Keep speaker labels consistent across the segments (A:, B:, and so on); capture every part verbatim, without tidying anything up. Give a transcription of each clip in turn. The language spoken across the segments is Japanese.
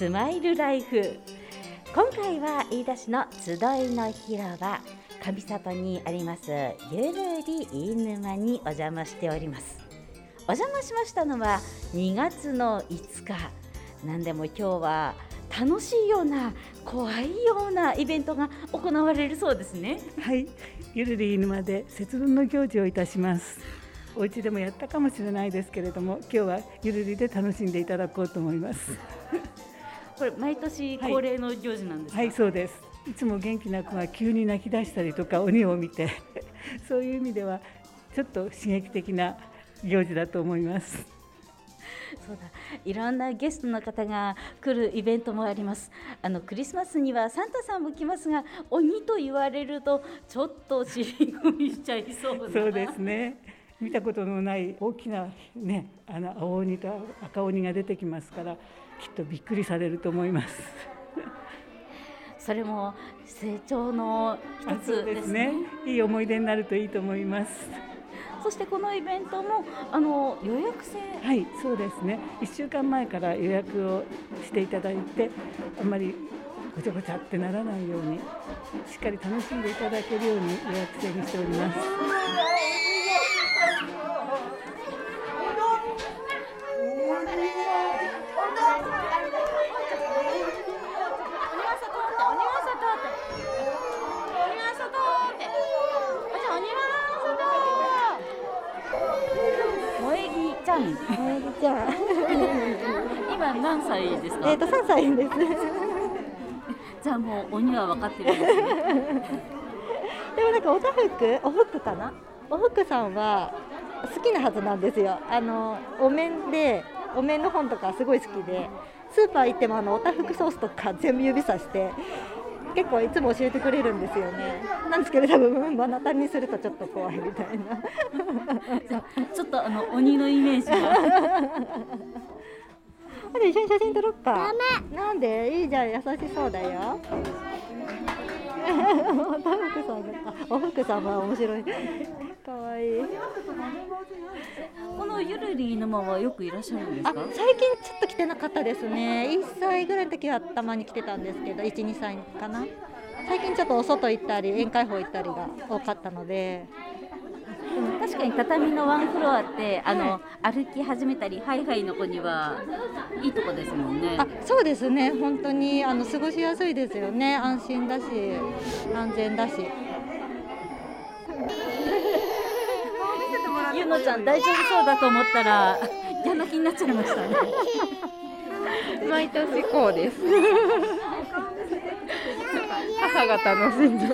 A: スマイルライフ。今回は飯田市の集いの広場上里にありますゆるり飯沼にお邪魔しております。お邪魔しましたのはにがつのいつか。なんでも今日は楽しいような怖いようなイベントが行われるそうですね。
B: はい、ゆるり飯沼で節分の行事をいたします。お家でもやったかもしれないですけれども、今日はゆるりで楽しんでいただこうと思います
A: これ毎年恒例の行事なんですか？
B: はい、はい、そうです。いつも元気な子が急に泣き出したりとか鬼を見てそういう意味ではちょっと刺激的な行事だと思います。
A: そうだ、いろんなゲストの方が来るイベントもあります。あのクリスマスにはサンタさんも来ますが、鬼と言われるとちょっと尻込みしちゃいそうな。
B: そうですね。見たことのない大きなね、あの青鬼と赤鬼が出てきますから、きっとびっくりされると思います
A: それも成長の一つですね。
B: いい思い出になるといいと思います。
A: そしてこのイベントもあの予約制。
B: はい、そうですね。いっしゅうかんまえから予約をしていただいて、あんまりごちゃごちゃってならないようにしっかり楽しんでいただけるように予約制にしております。
A: ちゃんちゃん今何歳ですか？
C: えっとさんさいです
A: じゃあもう鬼は分かってるんですね
C: でもなんかおたふくおふくかなおふくさんは好きなはずなんですよ。あのお面でお面の本とかすごい好きで、スーパー行ってもあのおたふくソースとか全部指さして結構いつも教えてくれるんですよね。なんですけど多分マナタンにするとちょっと怖いみたいな
A: ちょっとあの鬼のイメージが
C: あれ一緒に写真撮ろっか。
D: ダメ。
C: なんで？いいじゃん、優しそうだよおたふくさんが、おふくさんは面白いかわいい。
A: このゆるり沼はよくいらっしゃるんですか？
C: あ、最近ちょっと来てなかったですね。いっさいぐらいの時はたまに来てたんですけど、いち、にさいかな。最近ちょっとお外行ったり宴会法行ったりが多かったので。
A: でも確かに畳のワンフロアってあの、はい、歩き始めたりハイハイの子にはいいとこですもんね。
C: あ、そうですね。本当にあの過ごしやすいですよね。安心だし安全だし。
A: ゆのちゃん大丈夫そうだと思ったらやな気になっちゃいましたね
E: 毎年こうです母が楽しんで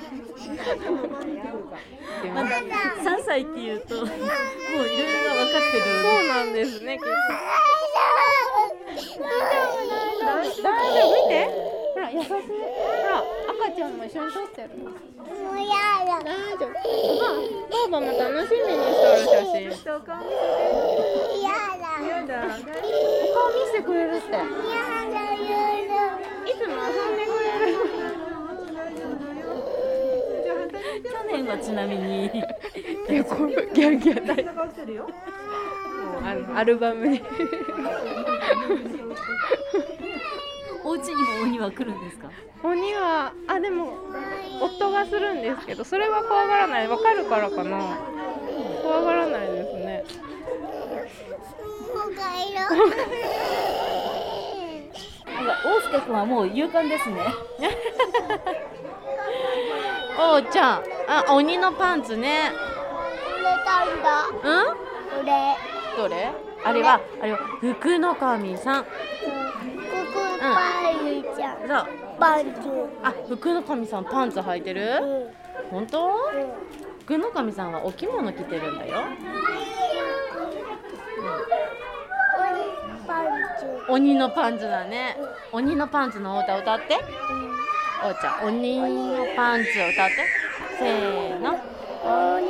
A: まださんさいっていうともういろいろ分かってる。
E: そうなんですね。
D: 大丈夫
E: 大丈夫見てほら優しい。ほら赤ちゃんも一緒に撮ってる。
D: もうやだ。
E: 大丈夫。ばあばも楽しみにしてる写真。お顔見せて。
D: やだ。
E: やだ。お顔見せてくれるって。
D: やだや
E: いつも遊んでくれる。
A: 去年はちなみに
E: 結構ギャンギャン大あのアルバムに
A: お家にも鬼は来るんですか？
E: 鬼はあでも夫がするんですけど、それは怖がらない。わかるからかな。怖がらないですね。
D: もう帰ろう。
A: なんか大輔君はもう勇敢ですね
E: おうちゃん、あ、鬼のパンツね。
D: 売れたんだ。
E: うん？
D: 売れ。
E: どれ？あれは、あれは福の神さん。
D: ここパンちゃん。
E: そう。
D: パンツ。
E: あ、福の神さんパンツ履いてる？
D: うん。
E: 本当？
D: うん。
E: 福の神さんはお着物着てるんだよ。
D: パンツ。
E: 鬼のパンツだね。鬼のパンツの歌歌って。おうちゃん、鬼のパンツを歌って。せーの。
D: 鬼。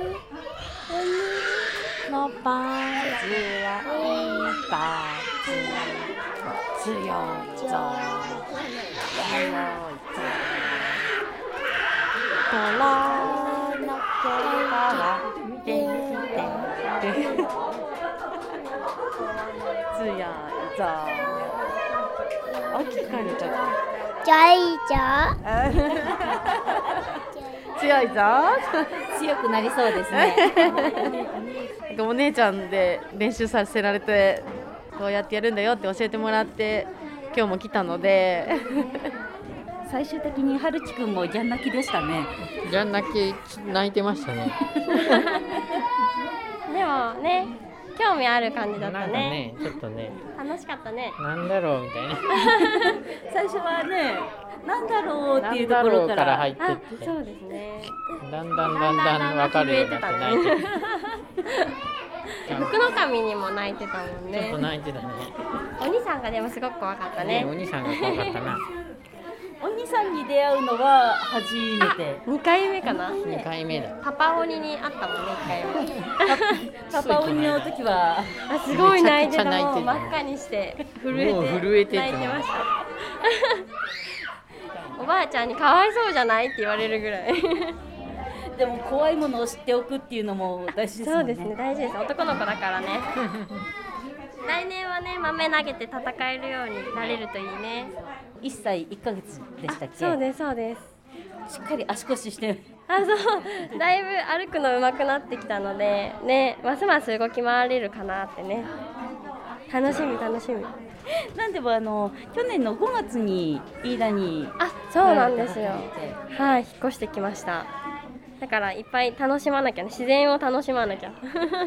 E: 鬼のパンツはいっぱい強いぞ。強いぞ。虎の毛から出てる。強いぞ。 大きく帰る歌。
D: じゃいじゃ
E: 強いぞ。
A: 強くなりそうですね。
E: なんかお姉ちゃんで練習させられて、こうやってやるんだよって教えてもらって今日も来たので
A: 最終的に春樹くんもギャン泣きでしたね。
F: ギャン泣き泣いてましたね。
G: でもね、興味ある感じだっ
F: なんか
G: たね。
F: ね、ちょっとね、
G: 楽しかったね。
F: なんだろうみたいな。
A: 最初はね、なんだろうっていうと
F: なんだろ
A: ころか
F: うからら入って
G: あ
F: っ、て、
G: そうですね。
F: だんだんだんだん分かるようになって泣いてる。
G: 福の神にも泣いてたもん
F: ちょっ
G: ね
F: と。泣いてたね。
G: お兄さんがでもすごく怖かったね。
F: ねお兄さんが怖かったな。
A: お兄さんに出会うのは初めて。
G: にかいめかな。
F: にかいめだ。
G: パパ鬼に会ったもんね、いっかいめ。
A: パパ鬼の時は
G: あ、すごい泣いてた。
F: めちゃくちゃ泣いてた
G: もう真っ赤にして震えて
F: もう震えてて
G: 泣いてました。おばあちゃんにかわいそうじゃないって言われるぐらい。
A: でも怖いものを知っておくっていうのも大事ですもんね。
G: そうですね、大事です。男の子だからね。来年はね、豆投げて戦えるようになれるといいね。
A: いっさいいっかげつでしたっけ。
G: そうです、そうです。
A: しっかり足腰して。
G: あ、そう、だいぶ歩くの上手くなってきたので、ね、ますます動き回れるかなってね。楽しみ、楽しみ。
A: なんでもあの去年のごがつに飯田に。
G: あ、そうなんですよ。
A: 来
G: はい、引っ越してきました。だからいっぱい楽しまなきゃね、自然を楽しまなきゃ。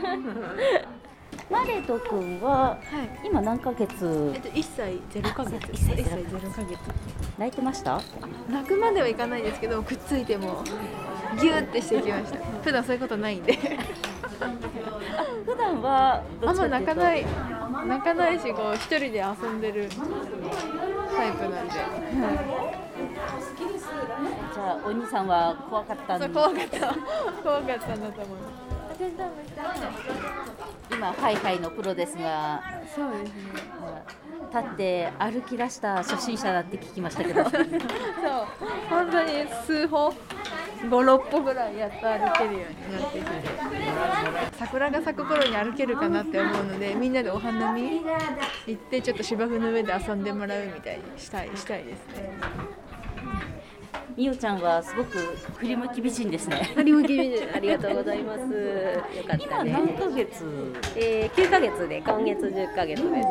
A: マレト君は今何ヶ月。
H: えっと、いっさいゼロかげつ。
A: いっさいゼロ
H: ゼロかげつ。
A: 泣いてました？
H: 泣くまではいかないですけど、くっついてもギューってしてきました。普段そういうことないんで。
A: 普段はど
H: あんま
A: っちかっていうと
H: 泣かない、泣かないし、こう一人で遊んでるタイプなんで。
A: じゃあお兄さんは怖かったんで。
H: そう、怖かった。怖かったんだと思う。
A: 今ハイハイのプロですが、
H: そうですね。
A: 立って歩き出した初心者だって聞きましたけど。
H: そう、本当に数歩、ご、ろっぽぐらいやっと歩けるようになってきて、桜が咲く頃に歩けるかなって思うので、みんなでお花見行ってちょっと芝生の上で遊んでもらうみたいにしたいしたいですね。
A: みおちゃんはすごく振り向き美人ですね。
I: 振り向き美人、ありがとうございます。よかったね。
A: 今何ヶ月？
I: えー、きゅうかげつで今月じゅっかげつです。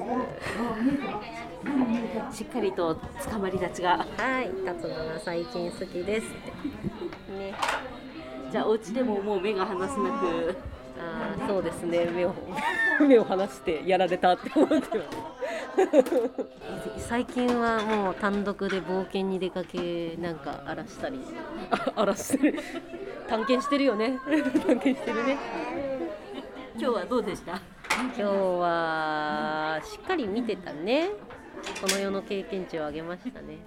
A: しっかりと捕まり立ちが。
I: はい、立つのが最近好きですってね。
A: じゃあお家でももう目が離せなく。
I: あー、そうですね、目を目を離してやられたって思ってます。最近はもう単独で冒険に出かけ、なんか荒らしたり荒らしてる探検してるよね探検してるね。
A: 今日はどうでした？
I: 今日はしっかり見てたね。この世の経験値をあげましたね。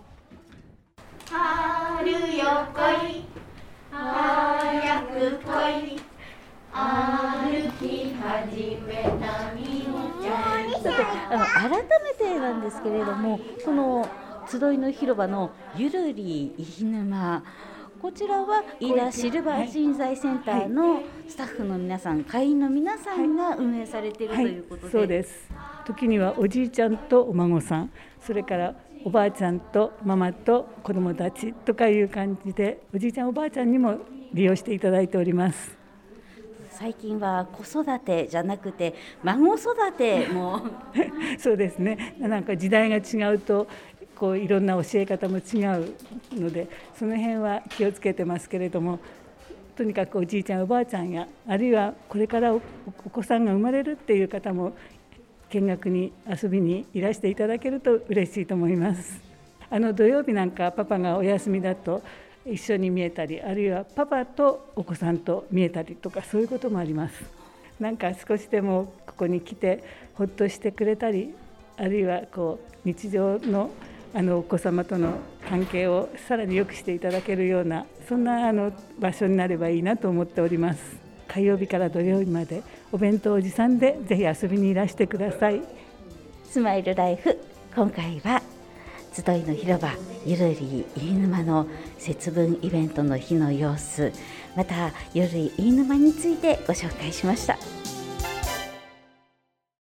D: 春よ来い早く来い歩き始めたみおちゃん。
A: さて、あの改めてなんですけれども、この集いの広場のゆるり飯沼、こちらは飯田シルバー人材センターのスタッフの皆さん、会員の皆さんが運営されているということで、
B: そうです。時にはおじいちゃんとお孫さん、それからおばあちゃんとママと子どもたちとかいう感じで、おじいちゃんおばあちゃんにも利用していただいております。
A: 最近は子育てじゃなくて孫育ても
B: そうですね。なんか時代が違うとこういろんな教え方も違うので、その辺は気をつけてますけれども、とにかくおじいちゃんおばあちゃんや、あるいはこれから お, お子さんが生まれるっていう方も見学に遊びにいらしていただけると嬉しいと思います。あの土曜日なんかパパがお休みだと一緒に見えたり、あるいはパパとお子さんと見えたりとか、そういうこともあります。なんか少しでもここに来てほっとしてくれたり、あるいはこう日常のあのお子様との関係をさらに良くしていただけるような、そんなあの場所になればいいなと思っております。火曜日から土曜日までお弁当おじさんでぜひ遊びにいらしてください。
A: スマイルライフ、今回は集いの広場ゆるり飯沼の節分イベントの日の様子、またゆるり飯沼についてご紹介しました。